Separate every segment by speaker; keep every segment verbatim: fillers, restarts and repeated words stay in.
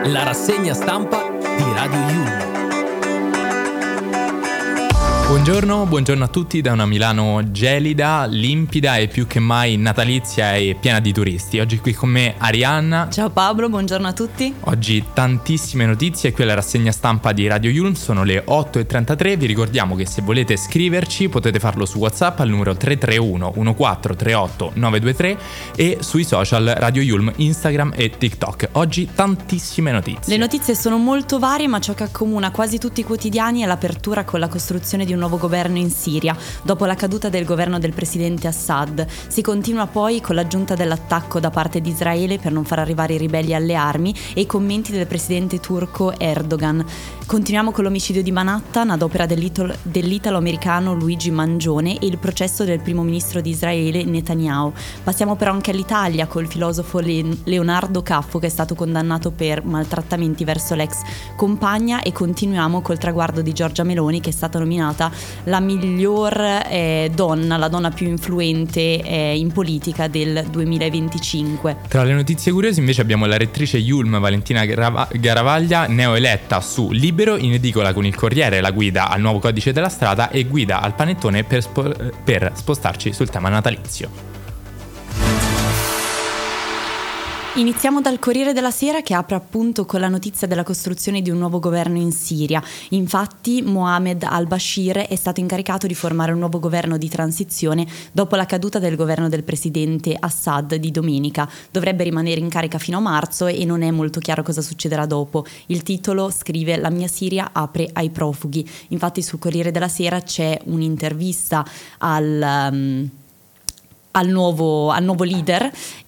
Speaker 1: La rassegna stampa di Radio Yulm. Buongiorno, buongiorno a tutti da una Milano gelida, limpida e più che mai natalizia e piena di turisti. Oggi qui con me Arianna.
Speaker 2: Ciao Pablo, buongiorno a tutti.
Speaker 1: Oggi tantissime notizie, qui alla rassegna stampa di Radio Yulm, sono le otto e trentatré. Vi ricordiamo che se volete scriverci potete farlo su WhatsApp al numero tre tre uno uno quattro tre otto nove due tre e sui social Radio Yulm, Instagram e TikTok. Oggi tantissime notizie.
Speaker 2: Le notizie sono molto varie, ma ciò che accomuna quasi tutti i quotidiani è l'apertura con la costruzione di un nuovo governo in Siria dopo la caduta del governo del presidente Assad. Si continua poi con l'aggiunta dell'attacco da parte di Israele per non far arrivare i ribelli alle armi e i commenti del presidente turco Erdogan. Continuiamo con l'omicidio di Manhattan ad opera dell'italo- dell'italo-americano Luigi Mangione e il processo del primo ministro di Israele Netanyahu. Passiamo però anche all'Italia col filosofo Le- Leonardo Caffo, che è stato condannato per maltrattamenti verso l'ex compagna, e continuiamo col traguardo di Giorgia Meloni, che è stata nominata la miglior eh, donna, la donna più influente eh, in politica del duemilaventicinque.
Speaker 1: Tra le notizie curiose invece abbiamo la rettrice Yulm Valentina Grava- Garavaglia, neoeletta su Libero, in edicola con il Corriere la guida al nuovo codice della strada e guida al panettone per, spo- per spostarci sul tema natalizio.
Speaker 2: Iniziamo dal Corriere della Sera, che apre appunto con la notizia della costruzione di un nuovo governo in Siria. Infatti Mohamed al-Bashir è stato incaricato di formare un nuovo governo di transizione dopo la caduta del governo del presidente Assad di domenica. Dovrebbe rimanere in carica fino a marzo e non è molto chiaro cosa succederà dopo. Il titolo scrive: la mia Siria apre ai profughi. Infatti sul Corriere della Sera c'è un'intervista al... Um, Al nuovo, al nuovo leader,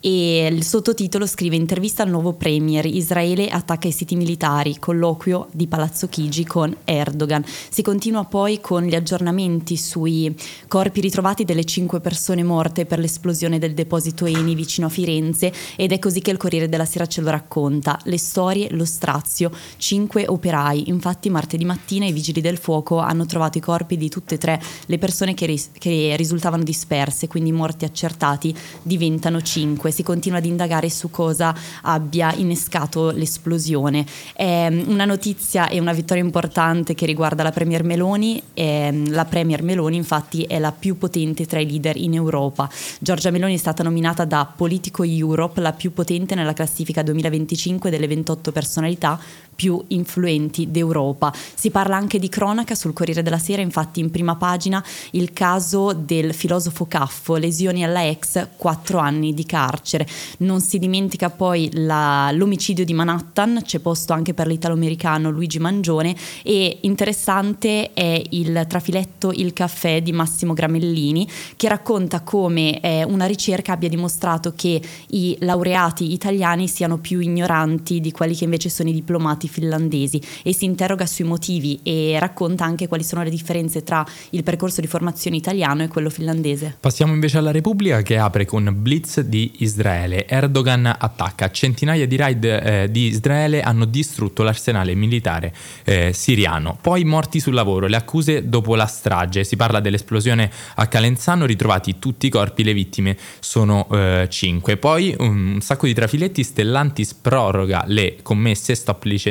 Speaker 2: e il sottotitolo scrive: intervista al nuovo premier, Israele attacca i siti militari, colloquio di Palazzo Chigi con Erdogan. Si continua poi con gli aggiornamenti sui corpi ritrovati delle cinque persone morte per l'esplosione del deposito Eni vicino a Firenze, ed è così che il Corriere della Sera ce lo racconta. Le storie, lo strazio, cinque operai. Infatti martedì mattina i vigili del fuoco hanno trovato i corpi di tutte e tre le persone che, ris- che risultavano disperse, quindi morti a accertati diventano cinque. Si continua ad indagare su cosa abbia innescato l'esplosione. È una notizia e una vittoria importante che riguarda la Premier Meloni. La Premier Meloni infatti è la più potente tra i leader in Europa. Giorgia Meloni è stata nominata da Politico Europe la più potente nella classifica duemilaventicinque delle ventotto personalità più influenti d'Europa. Si parla anche di cronaca sul Corriere della Sera, infatti in prima pagina il caso del filosofo Caffo, lesioni alla ex, quattro anni di carcere. Non si dimentica poi la, l'omicidio di Manhattan, c'è posto anche per l'italo-americano Luigi Mangione, e interessante è il trafiletto Il caffè di Massimo Gramellini, che racconta come eh, una ricerca abbia dimostrato che i laureati italiani siano più ignoranti di quelli che invece sono i diplomati finlandesi, e si interroga sui motivi e racconta anche quali sono le differenze tra il percorso di formazione italiano e quello finlandese.
Speaker 1: Passiamo invece alla Repubblica, che apre con blitz di Israele. Erdogan attacca. Centinaia di raid eh, di Israele hanno distrutto l'arsenale militare eh, siriano. Poi morti sul lavoro, le accuse dopo la strage. Si parla dell'esplosione a Calenzano, ritrovati tutti i corpi, le vittime sono eh, cinque. Poi un, un sacco di trafiletti. Stellantis proroga le commesse, stop licenziamenti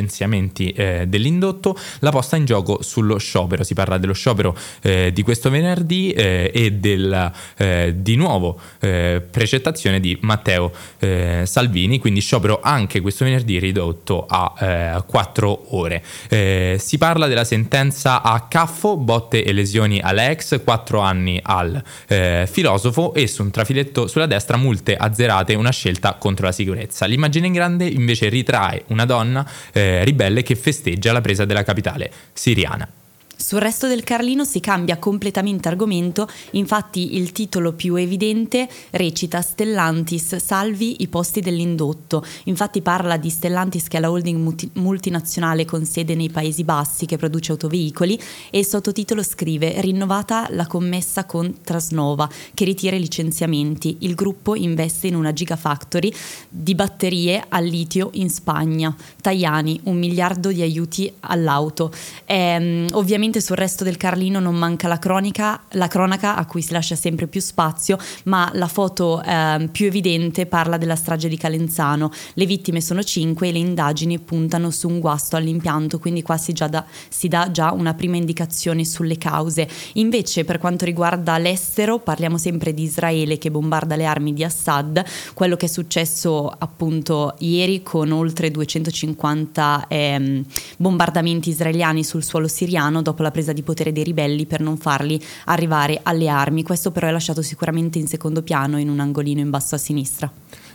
Speaker 1: eh, dell'indotto, la posta in gioco sullo sciopero. Si parla dello sciopero eh, di questo venerdì eh, e del eh, di nuovo eh, precettazione di Matteo eh, Salvini, quindi sciopero anche questo venerdì ridotto a quattro ore. Eh, si parla della sentenza a Caffo, botte e lesioni all'ex, quattro anni al eh, filosofo, e su un trafiletto sulla destra multe azzerate, una scelta contro la sicurezza. L'immagine in grande invece ritrae una donna eh, ribelle che festeggia la presa della capitale siriana.
Speaker 2: Sul resto del Carlino si cambia completamente argomento, infatti il titolo più evidente recita: Stellantis salvi i posti dell'indotto. Infatti parla di Stellantis, che è la holding multi- multinazionale con sede nei Paesi Bassi che produce autoveicoli, e il sottotitolo scrive: rinnovata la commessa con Trasnova che ritira i licenziamenti. Il gruppo investe in una gigafactory di batterie al litio in Spagna. Tajani, un miliardo di aiuti all'auto. Ehm, ovviamente Ovviamente sul resto del Carlino non manca la cronaca, la cronaca a cui si lascia sempre più spazio, ma la foto eh, più evidente parla della strage di Calenzano. Le vittime sono cinque e le indagini puntano su un guasto all'impianto, quindi qua si, già da, si dà già una prima indicazione sulle cause. Invece per quanto riguarda l'estero parliamo sempre di Israele che bombarda le armi di Assad, quello che è successo appunto ieri con oltre duecentocinquanta ehm, bombardamenti israeliani sul suolo siriano dopo la presa di potere dei ribelli per non farli arrivare alle armi. Questo però è lasciato sicuramente in secondo piano in un angolino in basso a sinistra.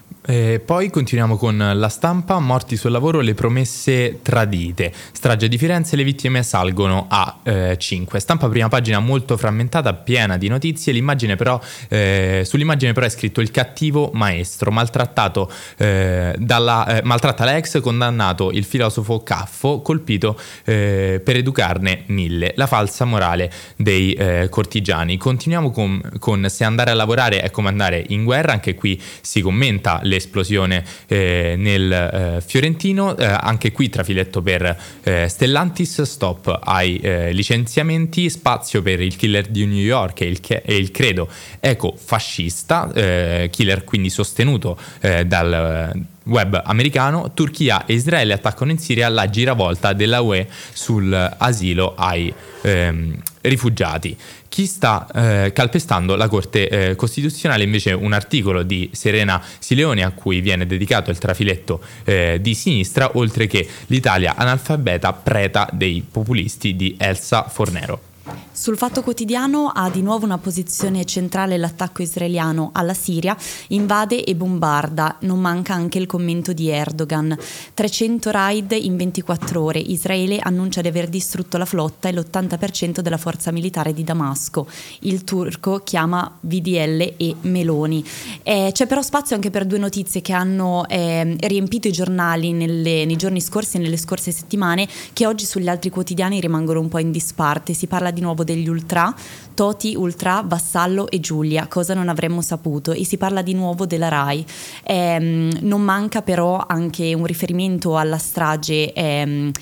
Speaker 1: Eh, poi continuiamo con La Stampa, morti sul lavoro, le promesse tradite, strage di Firenze, le vittime salgono a eh, cinque. Stampa prima pagina molto frammentata, piena di notizie, l'immagine però, eh, sull'immagine però è scritto il cattivo maestro, maltrattato eh, dalla, eh, maltratta la ex, condannato il filosofo Caffo, colpito eh, per educarne mille, la falsa morale dei eh, cortigiani. Continuiamo con, con se andare a lavorare è come andare in guerra, anche qui si commenta l'esplosione eh, nel eh, Fiorentino, eh, anche qui trafiletto per eh, Stellantis, stop ai eh, licenziamenti, spazio per il killer di New York e il, e il credo ecofascista, eh, killer quindi sostenuto eh, dal web americano. Turchia e Israele attaccano in Siria, la giravolta della U E sull'asilo ai ehm, rifugiati. Chi sta eh, calpestando la Corte eh, Costituzionale? Invece un articolo di Serena Sileoni a cui viene dedicato il trafiletto eh, di sinistra, oltre che l'Italia analfabeta preta dei populisti di Elsa Fornero.
Speaker 2: Sul Fatto Quotidiano ha di nuovo una posizione centrale l'attacco israeliano alla Siria, invade e bombarda, non manca anche il commento di Erdogan. trecento raid in ventiquattro ore, Israele annuncia di aver distrutto la flotta e l'ottanta per cento della forza militare di Damasco. Il turco chiama V D L e Meloni. Eh, c'è però spazio anche per due notizie che hanno eh, riempito i giornali nelle, nei giorni scorsi e nelle scorse settimane, che oggi sugli altri quotidiani rimangono un po' in disparte. Si parla di nuovo degli ultra, Toti, Ultra, Vassallo e Giulia, cosa non avremmo saputo, e si parla di nuovo della RAI. Ehm, non manca però anche un riferimento alla strage ehm,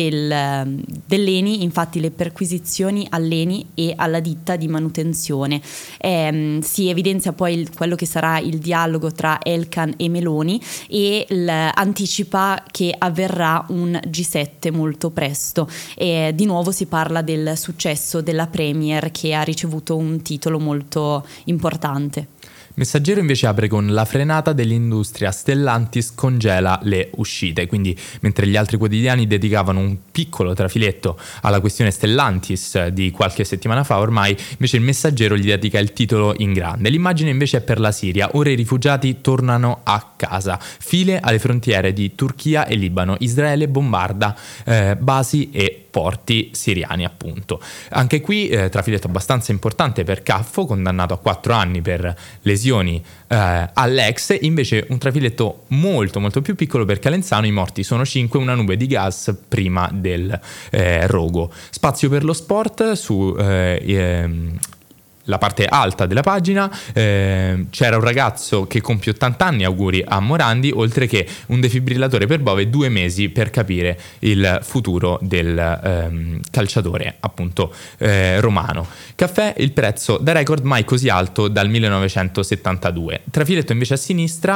Speaker 2: del, dell'Eni, infatti le perquisizioni all'Eni e alla ditta di manutenzione. Ehm, si evidenzia poi il, quello che sarà il dialogo tra Elkan e Meloni e l, anticipa che avverrà un G sette molto presto. E di nuovo si parla del successo della Premier che ha ricevuto un titolo molto importante.
Speaker 1: Messaggero invece apre con la frenata dell'industria, Stellantis congela le uscite, quindi mentre gli altri quotidiani dedicavano un piccolo trafiletto alla questione Stellantis di qualche settimana fa, ormai invece il Messaggero gli dedica il titolo in grande. L'immagine invece è per la Siria, ora i rifugiati tornano a casa, file alle frontiere di Turchia e Libano, Israele bombarda eh, basi e porti siriani appunto. Anche qui eh, trafiletto abbastanza importante per Caffo, condannato a quattro anni per lesioni eh, all'ex, invece un trafiletto molto molto più piccolo per Calenzano, i morti sono cinque, una nube di gas prima del eh, rogo. Spazio per lo sport su eh, ehm, la parte alta della pagina, eh, c'era un ragazzo che compie ottanta anni, auguri a Morandi, oltre che un defibrillatore per Bove, due mesi per capire il futuro del ehm, calciatore appunto eh, romano. Caffè, il prezzo da record mai così alto dal millenovecentosettantadue. Trafiletto invece a sinistra,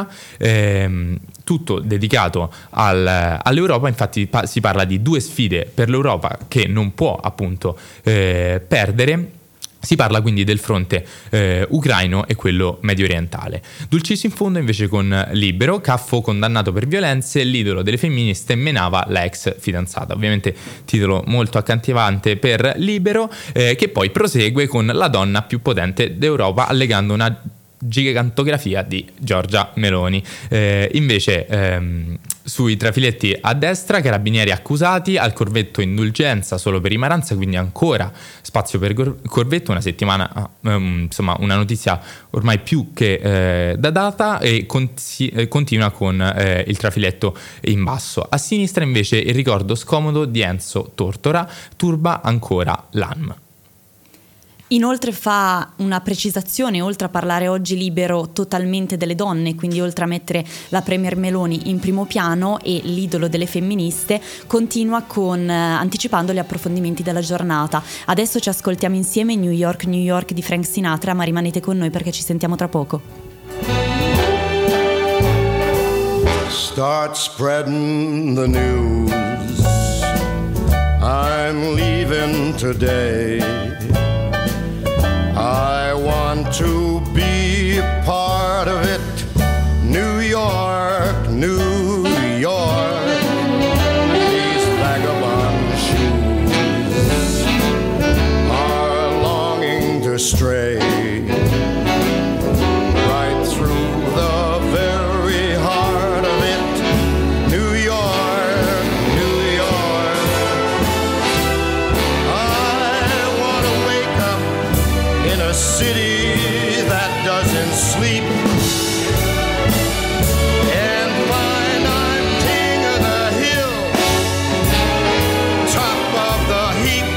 Speaker 1: ehm, tutto dedicato al, all'Europa, infatti pa- si parla di due sfide per l'Europa che non può appunto eh, perdere. Si parla quindi del fronte eh, ucraino e quello medio orientale. Dulcis in fondo invece con Libero, Caffo condannato per violenze, l'idolo delle femministe menava la ex fidanzata. Ovviamente titolo molto accattivante per Libero, eh, che poi prosegue con la donna più potente d'Europa, allegando una gigantografia di Giorgia Meloni. Eh, invece ehm, sui trafiletti a destra, carabinieri accusati, al corvetto indulgenza solo per i Maranza, quindi ancora spazio per cor- corvetto, una settimana um, insomma una notizia ormai più che eh, da data, e conti- eh, continua con eh, il trafiletto in basso. A sinistra invece il ricordo scomodo di Enzo Tortora, turba ancora l'A N M.
Speaker 2: Inoltre fa una precisazione, oltre a parlare oggi libero totalmente delle donne, quindi oltre a mettere la Premier Meloni in primo piano e l'idolo delle femministe, continua con eh, anticipando gli approfondimenti della giornata. Adesso ci ascoltiamo insieme New York, New York di Frank Sinatra, ma rimanete con noi perché ci sentiamo tra poco.
Speaker 3: Start spreading the news. I'm leaving today. I want to be a part of it. New York, New York. These vagabond shoes are longing to stray right through the very heart of it. New York, New York. I want to wake up in a city that doesn't sleep and find I'm king of the hill, top of the heap.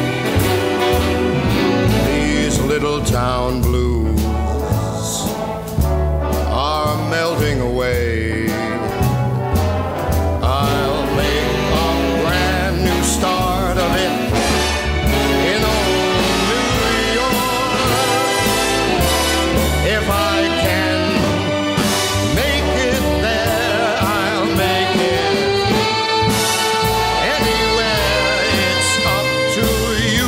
Speaker 3: These little town blues are melting away. I'll make a brand new start of it in old New York. If I can make it there, I'll make it anywhere. It's up to you,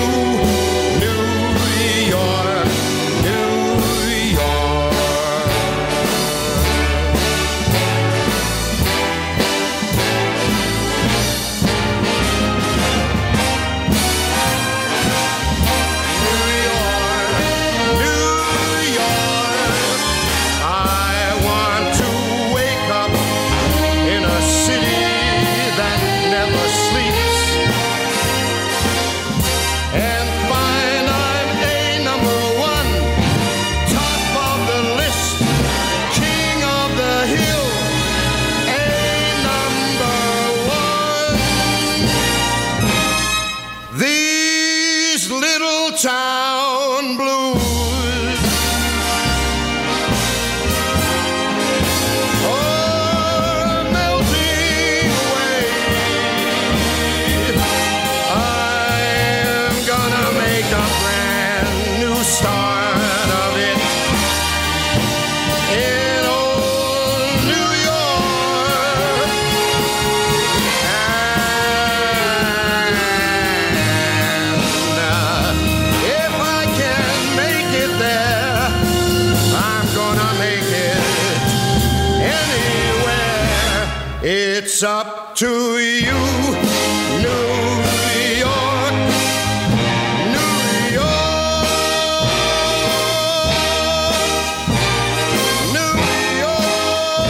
Speaker 3: New York, New York. New York, New York. I want to wake up in a city that never sleeps and find I'm a number one, top of the list, king of the hill, a number one. These little town blues are melting away. I'm gonna make a brand new start of it in old New York. And uh, if I can make it there, I'm gonna make it anywhere. It's up to you, New York, New York, New York.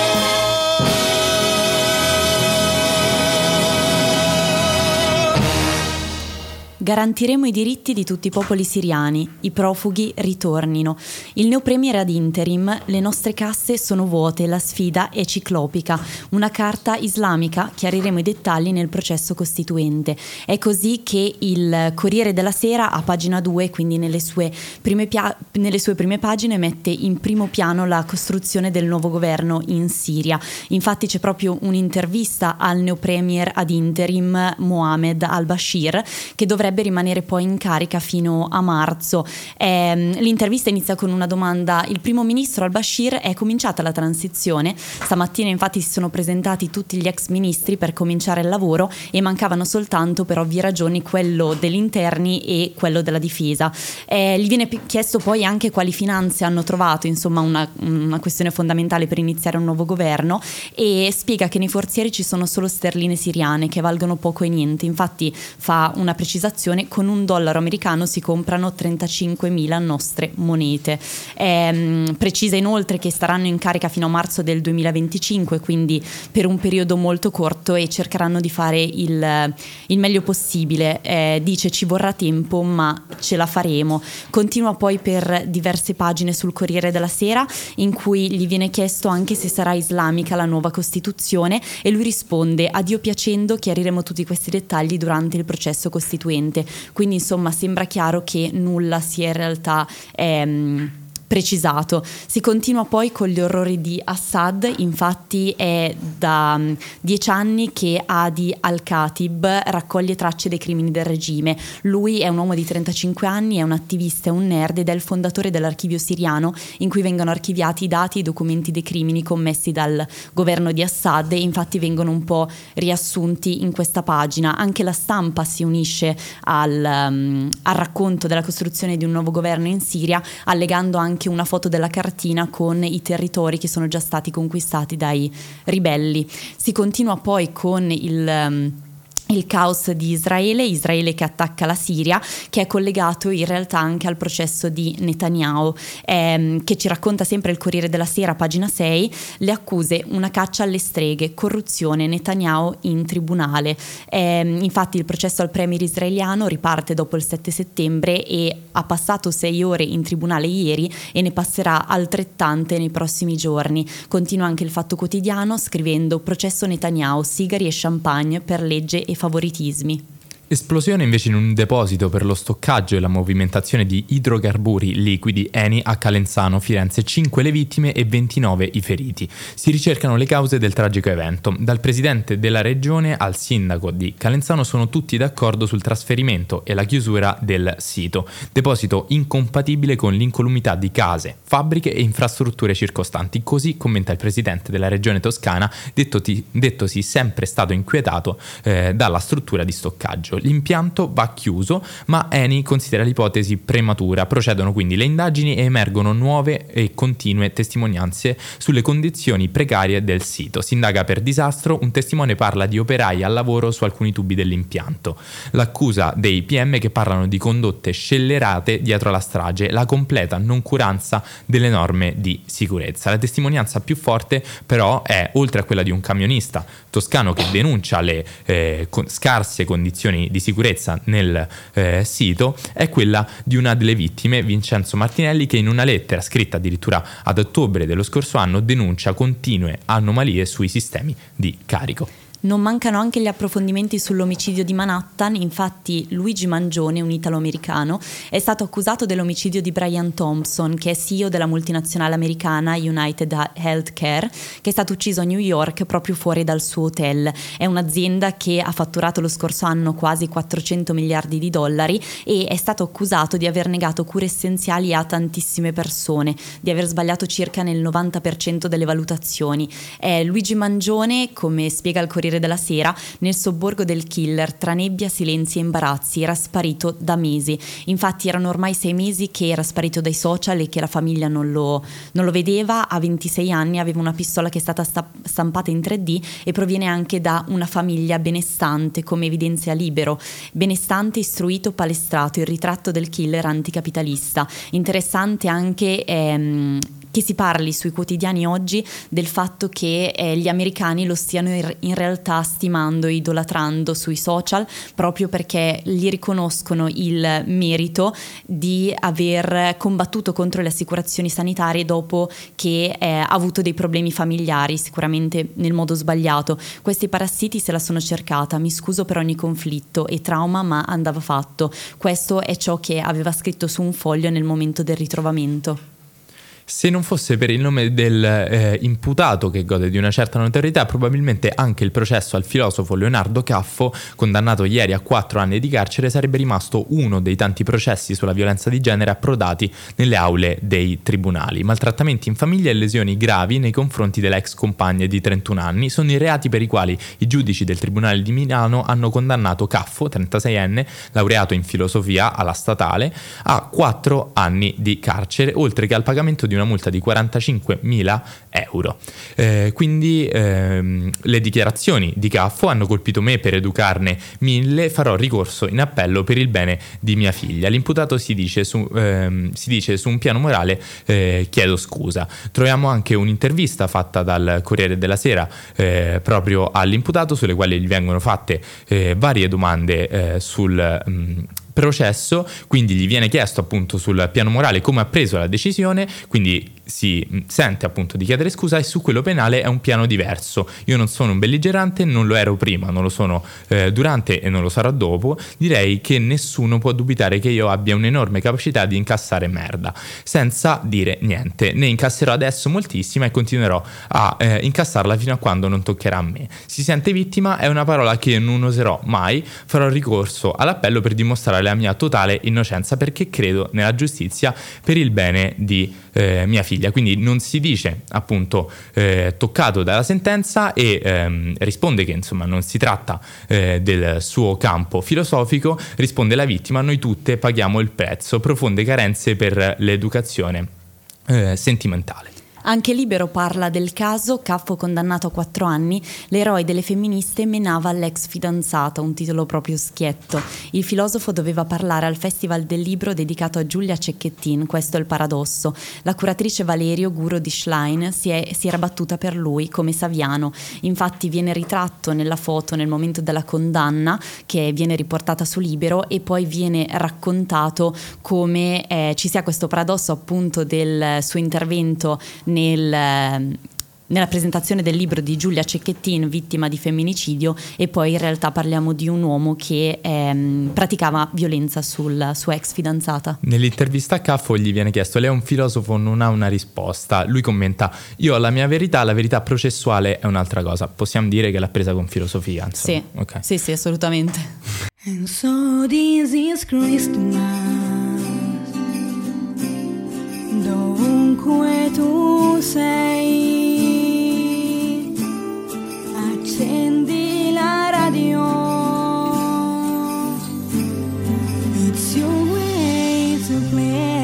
Speaker 2: Garantiremo i diritti di tutti i popoli siriani, i profughi ritornino. Il neo premier ad interim, le nostre casse sono vuote, la sfida è ciclopica. Una carta islamica, chiariremo i dettagli nel processo costituente. È così che il Corriere della Sera a pagina due, quindi nelle sue prime, pia- nelle sue prime pagine, mette in primo piano la costruzione del nuovo governo in Siria. Infatti c'è proprio un'intervista al neo premier ad interim Mohamed al-Bashir, che dovrebbe rimanere poi in carica fino a marzo. Eh, l'intervista inizia con una domanda: il primo ministro al-Bashir, è cominciata la transizione? Stamattina infatti si sono presentati tutti gli ex ministri per cominciare il lavoro e mancavano soltanto, per ovvie ragioni, quello degli interni e quello della difesa. Eh, gli viene chiesto poi anche quali finanze hanno trovato, insomma una, una questione fondamentale per iniziare un nuovo governo, e spiega che nei forzieri ci sono solo sterline siriane che valgono poco e niente. Infatti fa una precisazione: con un dollaro americano si comprano trentacinquemila nostre monete. Eh, precisa inoltre che staranno in carica fino a marzo del duemilaventicinque, quindi per un periodo molto corto, e cercheranno di fare il, il meglio possibile. Eh, dice: ci vorrà tempo ma ce la faremo. Continua poi per diverse pagine sul Corriere della Sera, in cui gli viene chiesto anche se sarà islamica la nuova Costituzione, e lui risponde: a Dio piacendo chiariremo tutti questi dettagli durante il processo costituente. sicuramente. Quindi insomma sembra chiaro che nulla sia in realtà ehm, precisato. Si continua poi con gli orrori di Assad. Infatti è da um, dieci anni che Hadi al-Khatib raccoglie tracce dei crimini del regime. Lui è un uomo di trentacinque anni, è un attivista, è un nerd ed è il fondatore dell'archivio siriano in cui vengono archiviati i dati e i documenti dei crimini commessi dal governo di Assad, e infatti vengono un po' riassunti in questa pagina. Anche la stampa si unisce al, um, al racconto della costruzione di un nuovo governo in Siria, allegando anche una foto della cartina con i territori che sono già stati conquistati dai ribelli. Si continua poi con il um, il caos di Israele, Israele che attacca la Siria, che è collegato in realtà anche al processo di Netanyahu, ehm, che ci racconta sempre il Corriere della Sera, pagina sei, le accuse, una caccia alle streghe, corruzione, Netanyahu in tribunale. Ehm, infatti il processo al premier israeliano riparte dopo il sette settembre e ha passato sei ore in tribunale ieri e ne passerà altrettante nei prossimi giorni. Continua anche il Fatto Quotidiano scrivendo: processo Netanyahu, sigari e champagne per legge e favoritismi.
Speaker 1: Esplosione invece in un deposito per lo stoccaggio e la movimentazione di idrocarburi liquidi Eni a Calenzano, Firenze, cinque le vittime e ventinove i feriti. Si ricercano le cause del tragico evento. Dal presidente della regione al sindaco di Calenzano sono tutti d'accordo sul trasferimento e la chiusura del sito. Deposito incompatibile con l'incolumità di case, fabbriche e infrastrutture circostanti, così commenta il presidente della regione toscana, dettoti, dettosi sempre stato inquietato eh, dalla struttura di stoccaggio. L'impianto va chiuso, ma Eni considera l'ipotesi prematura. Procedono quindi le indagini e emergono nuove e continue testimonianze sulle condizioni precarie del sito. Si indaga per disastro, un testimone parla di operai al lavoro su alcuni tubi dell'impianto. L'accusa dei P M che parlano di condotte scellerate dietro la strage, la completa noncuranza delle norme di sicurezza. La testimonianza più forte però è, oltre a quella di un camionista toscano che denuncia le eh, con scarse condizioni di sicurezza nel eh, sito, è quella di una delle vittime, Vincenzo Martinelli, che in una lettera scritta addirittura ad ottobre dello scorso anno denuncia continue anomalie sui sistemi di carico.
Speaker 2: Non mancano anche gli approfondimenti sull'omicidio di Manhattan. Infatti Luigi Mangione, un italo-americano, è stato accusato dell'omicidio di Brian Thompson, che è C E O della multinazionale americana United Healthcare, che è stato ucciso a New York proprio fuori dal suo hotel. È un'azienda che ha fatturato lo scorso anno quasi quattrocento miliardi di dollari e è stato accusato di aver negato cure essenziali a tantissime persone, di aver sbagliato circa nel novanta per cento delle valutazioni. È Luigi Mangione, come spiega il Corriere della Sera, nel sobborgo del killer, tra nebbia, silenzi e imbarazzi, era sparito da mesi. Infatti erano ormai sei mesi che era sparito dai social e che la famiglia non lo, non lo vedeva. A ventisei anni aveva una pistola che è stata sta- stampata in tre D e proviene anche da una famiglia benestante, come evidenzia Libero. Benestante, istruito, palestrato, il ritratto del killer anticapitalista. Interessante anche ehm, che si parli sui quotidiani oggi del fatto che eh, gli americani lo stiano in, in realtà stimando e idolatrando sui social, proprio perché gli riconoscono il merito di aver combattuto contro le assicurazioni sanitarie dopo che eh, ha avuto dei problemi familiari, sicuramente nel modo sbagliato. Questi parassiti se la sono cercata, mi scuso per ogni conflitto e trauma, ma andava fatto. Questo è ciò che aveva scritto su un foglio nel momento del ritrovamento.
Speaker 1: Se non fosse per il nome del eh, imputato che gode di una certa notorietà, probabilmente anche il processo al filosofo Leonardo Caffo, condannato ieri a quattro anni di carcere, sarebbe rimasto uno dei tanti processi sulla violenza di genere approdati nelle aule dei tribunali. Maltrattamenti in famiglia e lesioni gravi nei confronti della ex compagna di trentuno anni sono i reati per i quali i giudici del Tribunale di Milano hanno condannato Caffo, trentaseienne, laureato in filosofia alla statale, a quattro anni di carcere, oltre che al pagamento di una multa di quarantacinquemila euro. Eh, quindi ehm, le dichiarazioni di Caffo hanno colpito me per educarne mille, farò ricorso in appello per il bene di mia figlia. L'imputato si dice su, ehm, si dice su un piano morale eh, chiedo scusa. Troviamo anche un'intervista fatta dal Corriere della Sera eh, proprio all'imputato, sulle quali gli vengono fatte eh, varie domande eh, sul mh, processo, quindi gli viene chiesto appunto sul piano morale come ha preso la decisione, quindi si sente appunto di chiedere scusa, e su quello penale è un piano diverso. Io non sono un belligerante, non lo ero prima, non lo sono eh, durante e non lo sarò dopo. Direi che nessuno può dubitare che io abbia un'enorme capacità di incassare merda senza dire niente. Ne incasserò adesso moltissima e continuerò a eh, incassarla fino a quando non toccherà a me. Si sente vittima è una parola che non userò mai. Farò ricorso all'appello per dimostrare la mia totale innocenza, perché credo nella giustizia per il bene di eh, mia figlia. Quindi non si dice appunto eh, toccato dalla sentenza, e ehm, risponde che insomma non si tratta eh, del suo campo filosofico. Risponde la vittima: noi tutte paghiamo il prezzo, profonde carenze per l'educazione eh, sentimentale.
Speaker 2: Anche Libero parla del caso, Caffo condannato a quattro anni, l'eroe delle femministe menava l'ex fidanzata, un titolo proprio schietto. Il filosofo doveva parlare al Festival del Libro dedicato a Giulia Cecchettin, questo è il paradosso. La curatrice Valerio Guro di Schlein si, è, si era battuta per lui come Saviano, infatti viene ritratto nella foto nel momento della condanna, che viene riportata su Libero, e poi viene raccontato come eh, ci sia questo paradosso appunto del suo intervento Nel, nella presentazione del libro di Giulia Cecchettin, vittima di femminicidio, e poi in realtà parliamo di un uomo che ehm, praticava violenza sul suo ex fidanzata.
Speaker 1: Nell'intervista a Caffo gli viene chiesto: lei è un filosofo, non ha una risposta. Lui commenta: io ho la mia verità, la verità processuale è un'altra cosa. Possiamo dire che l'ha presa con filosofia, insomma.
Speaker 2: Sì,
Speaker 1: okay.
Speaker 2: sì, sì, assolutamente.
Speaker 4: And so this is Christmas, dovunque tu sei, accendi la radio, it's your way to play.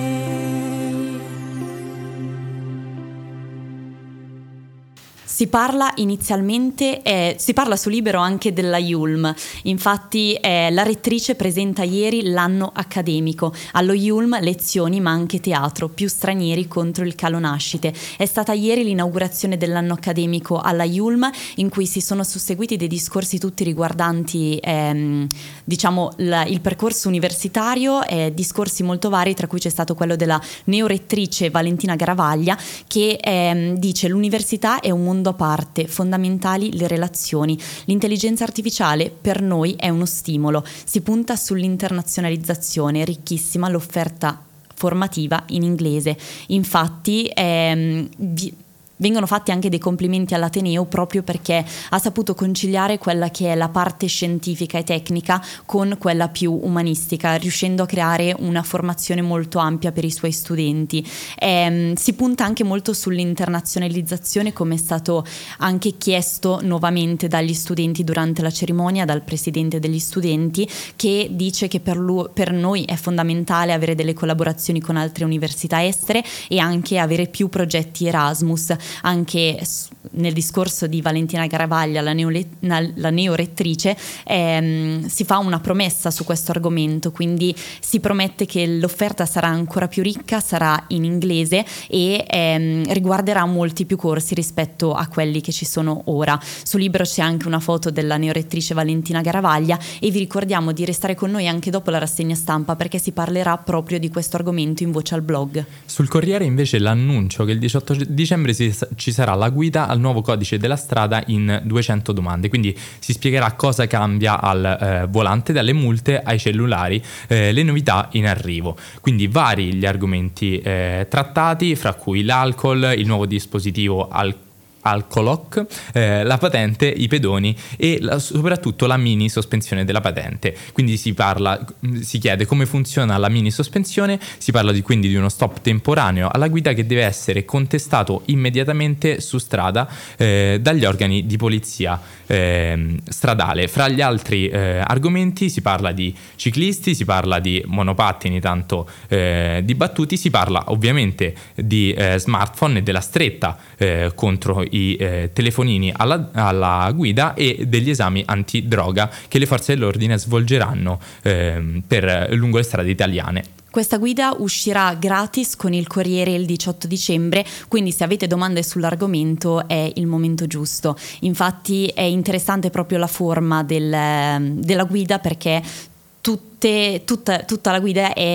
Speaker 2: Si parla inizialmente, eh, si parla su Libero anche della Yulm, infatti eh, la rettrice presenta ieri l'anno accademico, allo Yulm lezioni ma anche teatro, più stranieri contro il calo nascite. È stata ieri l'inaugurazione dell'anno accademico alla Yulm, in cui si sono susseguiti dei discorsi tutti riguardanti ehm, diciamo la, il percorso universitario, eh, discorsi molto vari, tra cui c'è stato quello della neorettrice Valentina Garavaglia, che ehm, dice: l'università è un mondo a parte, fondamentali le relazioni. L'intelligenza artificiale per noi è uno stimolo, si punta sull'internazionalizzazione, ricchissima l'offerta formativa in inglese. Infatti ehm, vi- vengono fatti anche dei complimenti all'Ateneo proprio perché ha saputo conciliare quella che è la parte scientifica e tecnica con quella più umanistica, riuscendo a creare una formazione molto ampia per i suoi studenti. Ehm, si punta anche molto sull'internazionalizzazione, come è stato anche chiesto nuovamente dagli studenti durante la cerimonia, dal presidente degli studenti, che dice che per, lui, per noi è fondamentale avere delle collaborazioni con altre università estere e anche avere più progetti Erasmus. Anche nel discorso di Valentina Garavaglia, la, neole- la neorettrice, ehm, si fa una promessa su questo argomento, quindi si promette che l'offerta sarà ancora più ricca, sarà in inglese e ehm, riguarderà molti più corsi rispetto a quelli che ci sono ora. Su Libero c'è anche una foto della neorettrice Valentina Garavaglia e vi ricordiamo di restare con noi anche dopo la rassegna stampa, perché si parlerà proprio di questo argomento in voce al blog.
Speaker 1: Sul Corriere invece l'annuncio che il diciotto dicembre si ci sarà la guida al nuovo codice della strada in duecento domande, quindi si spiegherà cosa cambia al eh, volante, dalle multe ai cellulari, eh, le novità in arrivo. Quindi vari gli argomenti eh, trattati, fra cui l'alcol, il nuovo dispositivo al Alcoloc, eh, la patente, i pedoni e la, soprattutto la mini sospensione della patente. Quindi si parla, si chiede come funziona la mini sospensione, si parla di, quindi di uno stop temporaneo alla guida che deve essere contestato immediatamente su strada eh, dagli organi di polizia eh, stradale. Fra gli altri eh, argomenti si parla di ciclisti, si parla di monopattini tanto eh, dibattuti, si parla ovviamente di eh, smartphone e della stretta eh, contro i eh, telefonini alla, alla guida e degli esami antidroga che le forze dell'ordine svolgeranno eh, per lungo le strade italiane.
Speaker 2: Questa guida uscirà gratis con il Corriere il diciotto dicembre, quindi se avete domande sull'argomento è il momento giusto. Infatti è interessante proprio la forma del, della guida, perché tutte, tutta, tutta la guida è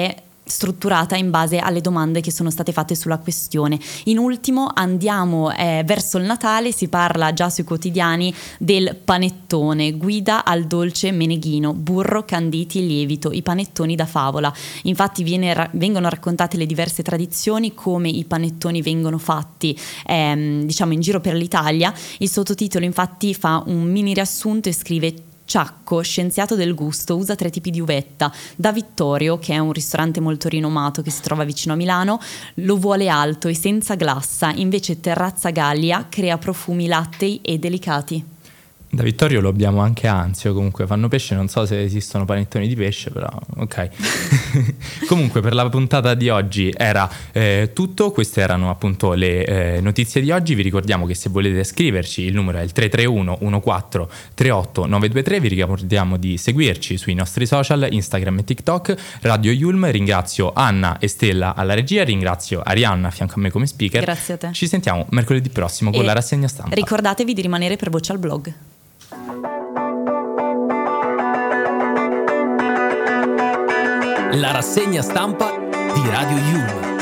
Speaker 2: strutturata in base alle domande che sono state fatte sulla questione. In ultimo andiamo eh, verso il Natale, si parla già sui quotidiani del panettone, guida al dolce meneghino, burro, canditi e lievito, i panettoni da favola. Infatti viene, vengono raccontate le diverse tradizioni, come i panettoni vengono fatti ehm, diciamo in giro per l'Italia. Il sottotitolo infatti fa un mini riassunto e scrive: Ciacco, scienziato del gusto, usa tre tipi di uvetta. Da Vittorio, che è un ristorante molto rinomato che si trova vicino a Milano, lo vuole alto e senza glassa, invece Terrazza Gallia crea profumi lattei e delicati.
Speaker 1: Da Vittorio lo abbiamo anche a Anzio, comunque fanno pesce, non so se esistono panettoni di pesce, però ok. Comunque per la puntata di oggi era eh, tutto, queste erano appunto le eh, notizie di oggi. Vi ricordiamo che se volete scriverci il numero è il tre tre uno uno quattro tre otto nove due tre, vi ricordiamo di seguirci sui nostri social, Instagram e TikTok, Radio Yulm. Ringrazio Anna e Stella alla regia, ringrazio Arianna a fianco a me come speaker.
Speaker 2: Grazie a te.
Speaker 1: Ci sentiamo mercoledì prossimo con
Speaker 2: e
Speaker 1: la rassegna stampa.
Speaker 2: Ricordatevi di rimanere per voce al blog.
Speaker 5: La rassegna stampa di Radio Yulm.